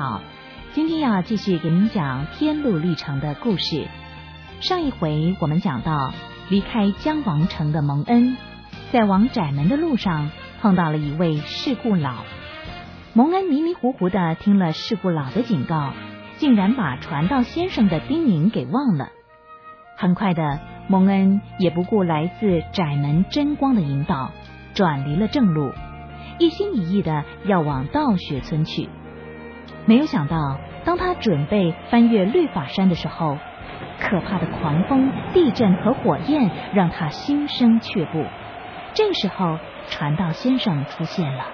好，今天要继续给您讲天路历程的故事。上一回我们讲到，离开姜王城的蒙恩，在往窄门的路上碰到了一位世故老。蒙恩迷迷糊糊的听了世故老的警告，竟然把传道先生的叮咛给忘了。很快的，蒙恩也不顾来自窄门真光的引导，转离了正路，一心一意的要往道学村去。没有想到，当他准备翻越律法山的时候，可怕的狂风、地震和火焰让他心生却步。这个时候，传道先生出现了。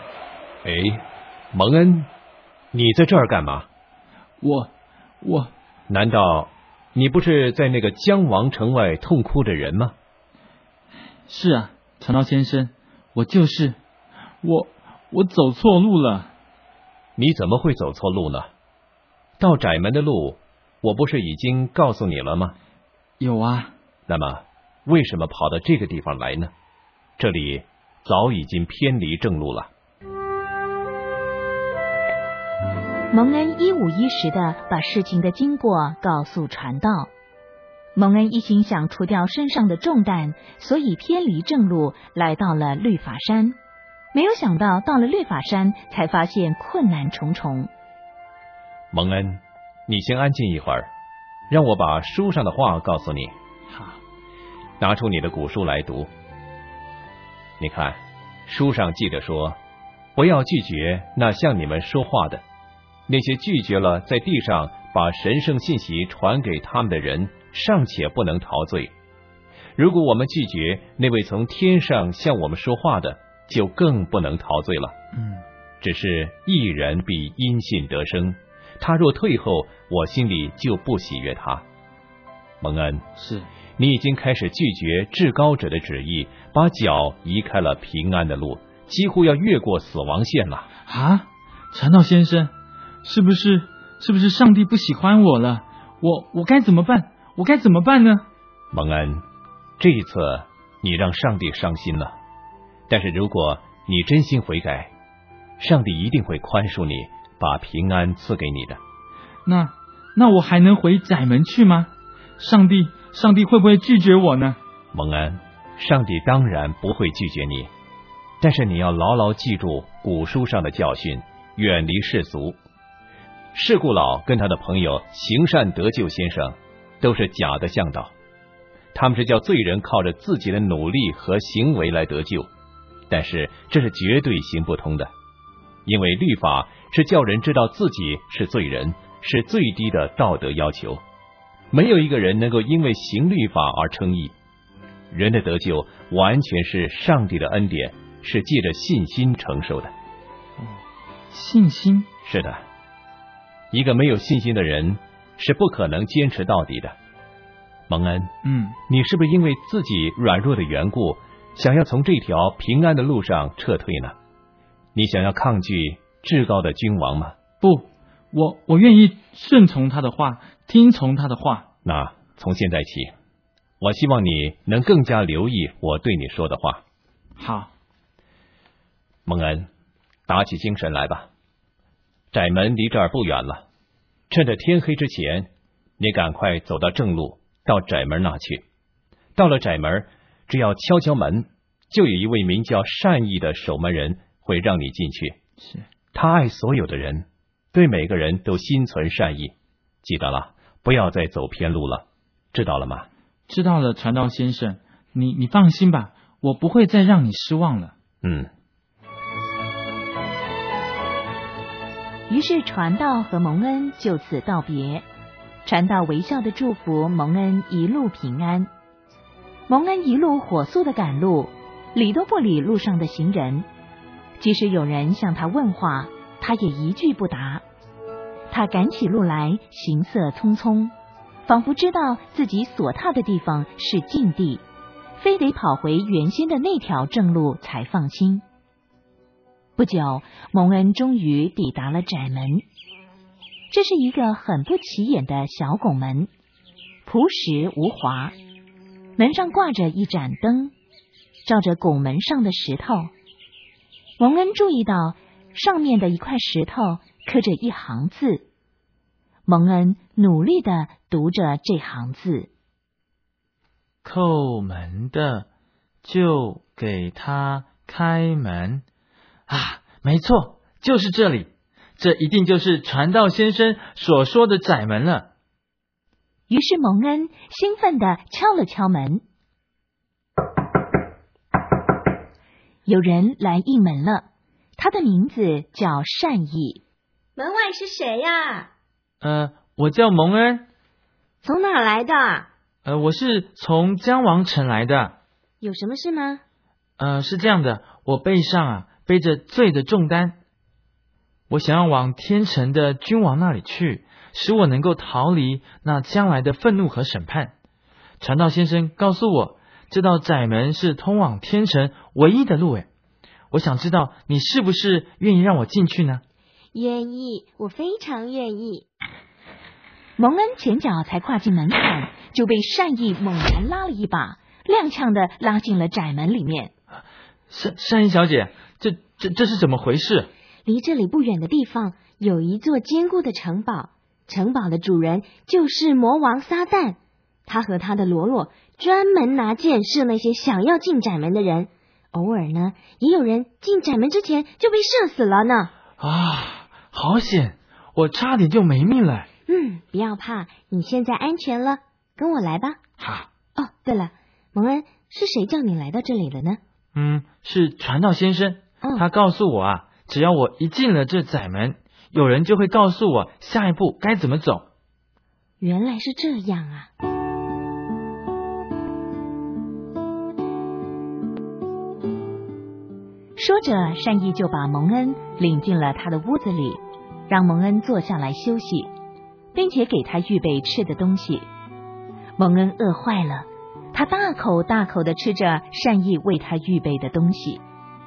蒙恩，你在这儿干嘛？ 我难道你不是在那个姜王城外痛哭的人吗？ 是啊，传道先生，我就是我走错路了。 你怎么会走错路呢？到窄门的路，我不是已经告诉你了吗？ 有啊。 那么为什么跑到这个地方来呢？这里早已经偏离正路了。 蒙恩一五一十的把事情的经过告诉传道。蒙恩一心想除掉身上的重担，所以偏离正路，来到了律法山。没有想到到了律法山，才发现困难重重。 蒙恩，你先安静一会儿，让我把书上的话告诉你。 好， 拿出你的古书来读。你看，书上记着说，不要拒绝那向你们说话的。那些拒绝了在地上把神圣信息传给他们的人，尚且不能陶醉。如果我们拒绝那位从天上向我们说话的，就更不能陶醉了。只是一人必因信得生，他若退后，我心里就不喜悦他。蒙恩， 是你已经开始拒绝至高者的旨意，把脚移开了平安的路，几乎要越过死亡线了。 啊，传道先生，是不是上帝不喜欢我了？我该怎么办？我该怎么办呢？ 蒙恩，这一次你让上帝伤心了，但是如果你真心悔改，上帝一定会宽恕你，把平安赐给你的。 那我还能回窄门去吗？上帝会不会拒绝我呢？ 蒙恩，上帝当然不会拒绝你，但是你要牢牢记住古书上的教训，远离世俗。世故老跟他的朋友行善得救先生都是假的向导，他们是叫罪人靠着自己的努力和行为来得救，但是这是绝对行不通的，因为律法是叫人知道自己是罪人，是最低的道德要求。没有一个人能够因为行律法而称义，人的得救完全是上帝的恩典，是借着信心承受的。 信心？ 是的，一个没有信心的人是不可能坚持到底的。蒙恩，你是不是因为自己软弱的缘故，想要从这条平安的路上撤退呢？你想要抗拒至高的君王吗？ 不，我愿意顺从他的话，听从他的话。 那从现在起，我希望你能更加留意我对你说的话。 好。 蒙恩，打起精神来吧，窄门离这儿不远了，趁着天黑之前，你赶快走到正路，到窄门那去。到了窄门，只要敲敲门，就有一位名叫善意的守门人会让你进去。 是， 他爱所有的人，对每个人都心存善意。记得了，不要再走偏路了，知道了吗？ 知道了，传道先生，你放心吧，我不会再让你失望了。 于是传道和蒙恩就此道别，传道微笑的祝福蒙恩一路平安。蒙恩一路火速的赶路，理都不理路上的行人，即使有人向他问话，他也一句不答。他赶起路来，行色匆匆，仿佛知道自己所踏的地方是禁地，非得跑回原先的那条正路才放心。不久，蒙恩终于抵达了窄门。这是一个很不起眼的小拱门，朴实无华，门上挂着一盏灯，照着拱门上的石头。蒙恩注意到上面的一块石头刻着一行字。蒙恩努力地读着这行字： 叩门的就给他开门。啊，没错，就是这里，这一定就是传道先生所说的窄门了。 于是蒙恩兴奋地敲了敲门。有人来应门了，他的名字叫善意。 门外是谁呀？ 我叫蒙恩。 从哪儿来的？ 我是从江王城来的。 有什么事吗？ 是这样的，我背上背着罪的重担，我想要往天城的君王那里去，使我能够逃离那将来的愤怒和审判。传道先生告诉我，这道窄门是通往天城唯一的路。我想知道你是不是愿意让我进去呢？ 愿意，我非常愿意。 蒙恩前脚才跨进门槛，就被善意猛然拉了一把，踉跄地拉进了窄门里面。 善意小姐，这是怎么回事？ 离这里不远的地方有一座坚固的城堡，城堡的主人就是魔王撒旦，他和他的喽啰专门拿箭射那些想要进窄门的人，偶尔呢，也有人进窄门之前就被射死了呢。 好险，我差点就没命了。 不要怕，你现在安全了，跟我来吧。 好。 哦，对了，蒙恩，是谁叫你来到这里了呢？ 是传道先生。他告诉我只要我一进了这窄门，有人就会告诉我下一步该怎么走。 原来是这样啊。 说着，善意就把蒙恩领进了他的屋子里，让蒙恩坐下来休息，并且给他预备吃的东西。蒙恩饿坏了，他大口大口地吃着善意为他预备的东西。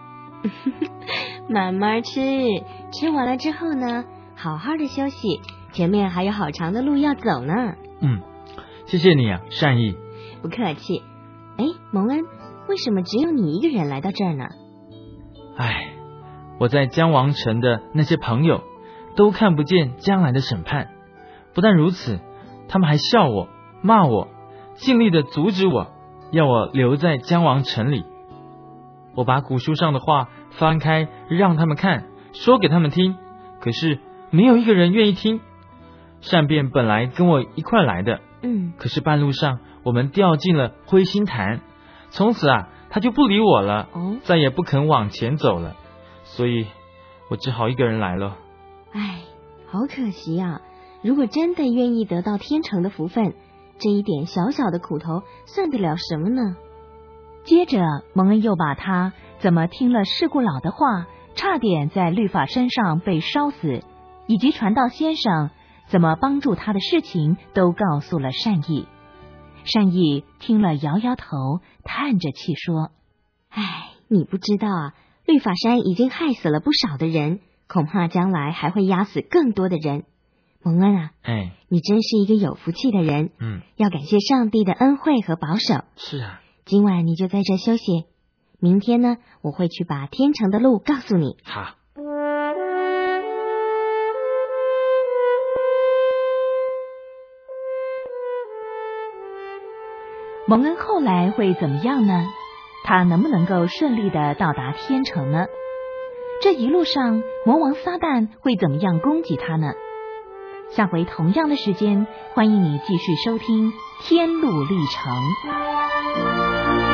慢慢吃，吃完了之后呢，好好的休息，前面还有好长的路要走呢。 谢谢你善意。 不客气。蒙恩，为什么只有你一个人来到这儿呢？ 我在江王城的那些朋友都看不见将来的审判，不但如此，他们还笑我、骂我，尽力的阻止我，要我留在江王城里。我把古书上的话翻开让他们看，说给他们听，可是没有一个人愿意听。善变本来跟我一块来的，可是半路上我们掉进了灰心潭，从此他就不理我了，再也不肯往前走了，所以我只好一个人来了。 好可惜啊！如果真的愿意得到天城的福分，这一点小小的苦头算得了什么呢？ 接着蒙恩又把他怎么听了事故老的话，差点在律法山上被烧死，以及传道先生怎么帮助他的事情都告诉了善意。善意听了摇摇头，叹着气说： 你不知道律法山已经害死了不少的人，恐怕将来还会压死更多的人。蒙恩你真是一个有福气的人，要感谢上帝的恩惠和保守。 是今晚你就在这休息，明天呢，我会去把天城的路告诉你。 好。 蒙恩后来会怎么样呢？他能不能够顺利的到达天城呢？这一路上魔王撒旦会怎么样攻击他呢？下回同样的时间，欢迎你继续收听《天路历程》。